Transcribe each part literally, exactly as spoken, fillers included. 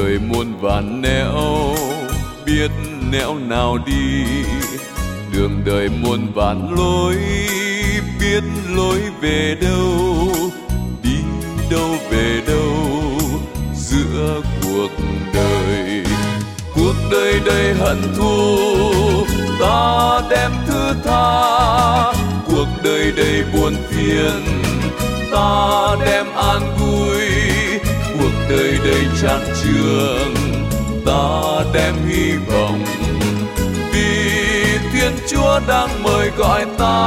đời muôn vàn nẻo, biết nẻo nào đi. Đường đời muôn vàn lối, biết lối về đâu. Đi đâu về đâu giữa cuộc đời. Cuộc đời đầy hận thù, ta đem thứ tha. Cuộc đời đầy buồn phiền, ta đem an vui. Cuộc đời đầy chán chường, ta đem hy vọng. Vì Thiên Chúa đang mời gọi ta.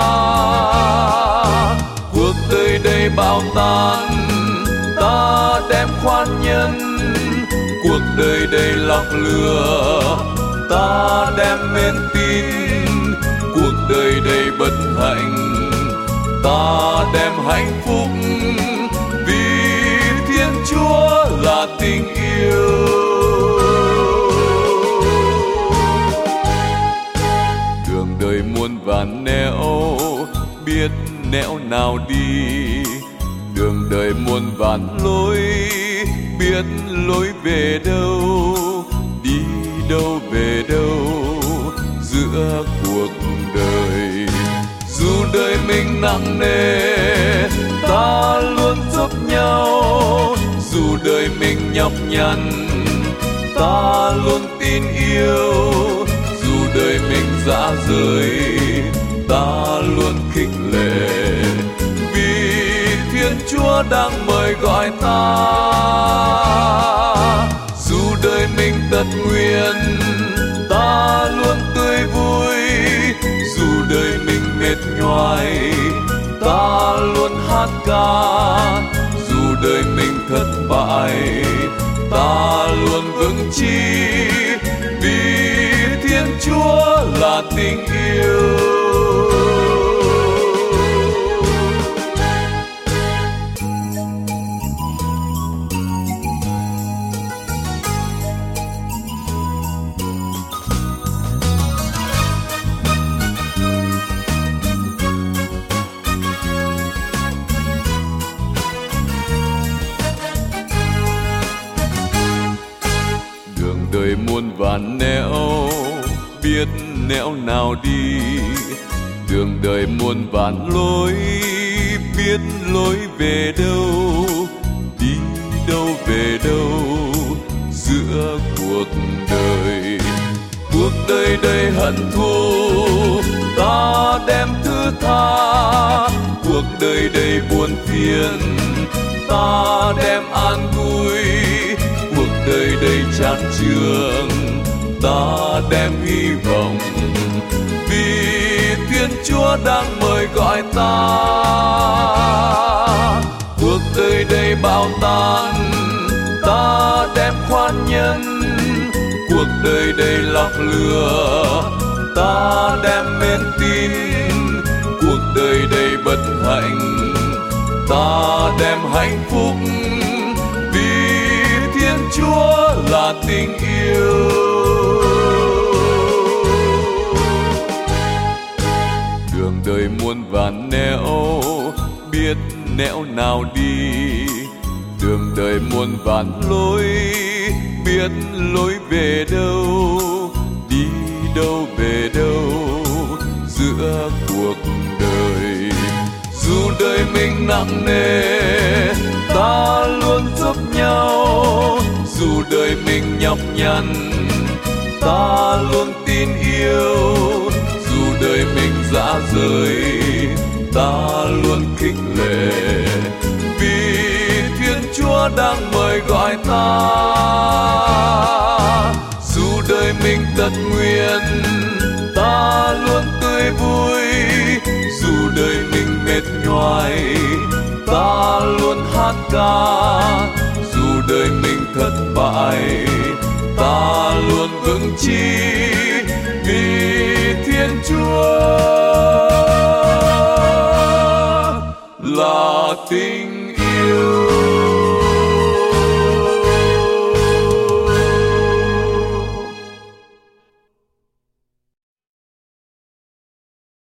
Cuộc đời đầy bão tàn, ta đem khoan nhân. Cuộc đời đầy lọc lừa, ta đem mến tin. Cuộc đời đầy bất hạnh, ta đem hạnh phúc. Vì Thiên Chúa là tình yêu. Đường đời muôn vàn nẻo, biết nẻo nào đi. Đường đời muôn vàn lối, biết lối về đâu. Đi đâu về đâu giữa cuộc đời. Dù đời mình nặng nề, ta luôn giúp nhau. Dù đời mình nhọc nhằn, ta luôn tin yêu. Dù đời mình dã rời, ta luôn khích lệ. Vì Thiên Chúa đang mời gọi ta. Dù đời mình tật nguyền, ta luôn tươi vui. Dù đời mình mệt nhoài, ta luôn hát ca. Dù đời mình thất bại, ta luôn vững chí. Vì Thiên Chúa là tình yêu. Đời muôn vàn nẻo, biết nẻo nào đi. Đường đời muôn vàn lối, biết lối về đâu. Đi đâu về đâu giữa cuộc đời. Cuộc đời đầy hận thù, ta đem thứ tha. Cuộc đời đầy buồn phiền, ta đem an vui. Cuộc đời đầy chán chường, ta đem hy vọng. Vì Thiên Chúa đang mời gọi ta. Cuộc đời đầy bão tàn, ta đem khoan nhân. Cuộc đời đầy lọc lừa, ta đem mến tin. Cuộc đời đầy bất hạnh, ta đem hạnh phúc. Vì Thiên Chúa là tình yêu. Đường đời muôn vàn nẻo, biết nẻo nào đi. Đường đời muôn vàn lối, biết lối về đâu. Đi đâu về đâu giữa cuộc đời. Dù đời mình nặng nề, ta luôn giúp nhau. Dù đời mình nhọc nhằn, ta luôn tin yêu. Dù đời mình dã rời, ta luôn khích lệ. Vì Thiên Chúa đang mời gọi ta. Dù đời mình tật nguyền, ta luôn tươi vui. Dù đời mình mệt nhoài, ta luôn hát ca. Dù đời mình thất bại, ta luôn vững chí. Vì Thiên Chúa là tình yêu.